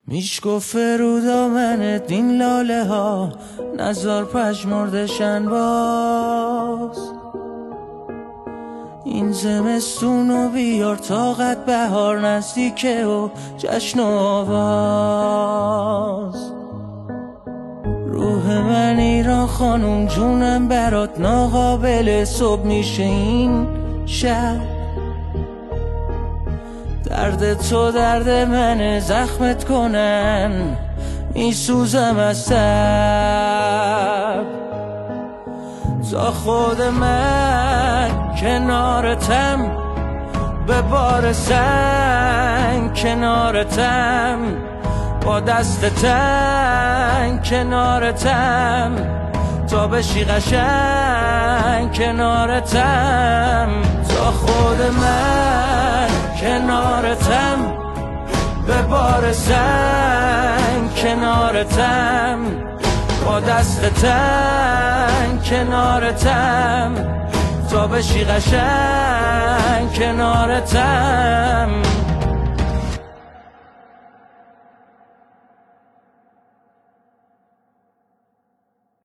میشکفت رو دامنت این لاله ها نزار پژمردشن باز. این زمستونو بیار طاقت بهار نزدیکه و جشن و آواز. روح من ایران خانوم جونم برات ناقابل صبح میشه این شب. درد تو درد منه زخمت کنن میسوزم از تب. تا خود من کنارتم به بار سنگ کنارتم با دست تنگ کنارتم تا بشی قشنگ کنارتم. تا خود من کنارتم به بار سنگ کنارتم با دست تنگ کنارتم تا بشی قشنگ کنارتم.